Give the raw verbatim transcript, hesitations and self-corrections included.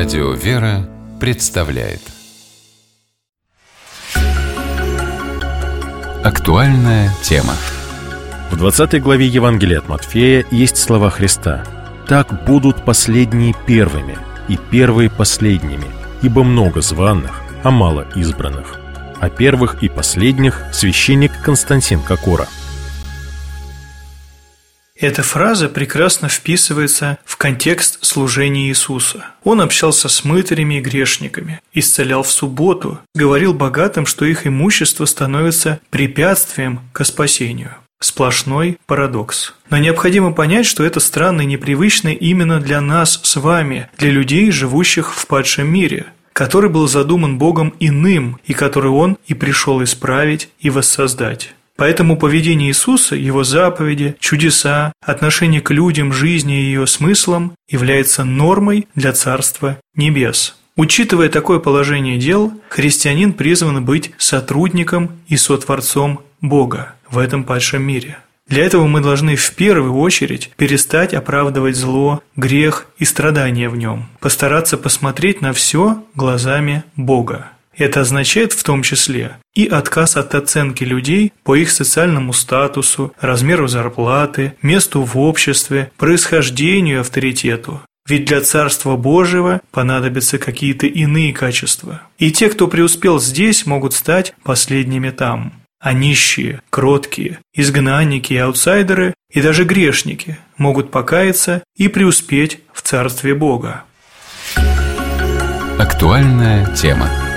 Радио «Вера» представляет актуальная тема. В двадцатой главе Евангелия от Матфея есть слова Христа: «Так будут последние первыми, и первые последними, ибо много званых, а мало избранных». О первых и последних священник Константин Кокора. Эта фраза прекрасно вписывается в контекст служения Иисуса. Он общался с мытарями и грешниками, исцелял в субботу, говорил богатым, что их имущество становится препятствием к спасению. Сплошной парадокс. Но необходимо понять, что это странно и непривычно именно для нас с вами, для людей, живущих в падшем мире, который был задуман Богом иным, и который Он и пришел исправить и воссоздать. Поэтому поведение Иисуса, Его заповеди, чудеса, отношение к людям, жизни и ее смыслам является нормой для Царства Небес. Учитывая такое положение дел, христианин призван быть сотрудником и сотворцом Бога в этом падшем мире. Для этого мы должны в первую очередь перестать оправдывать зло, грех и страдания в нем, постараться посмотреть на все глазами Бога. Это означает в том числе и отказ от оценки людей по их социальному статусу, размеру зарплаты, месту в обществе, происхождению и авторитету. Ведь для Царства Божьего понадобятся какие-то иные качества. И те, кто преуспел здесь, могут стать последними там. А нищие, кроткие, изгнанники и аутсайдеры, и даже грешники могут покаяться и преуспеть в Царстве Бога. Актуальная тема.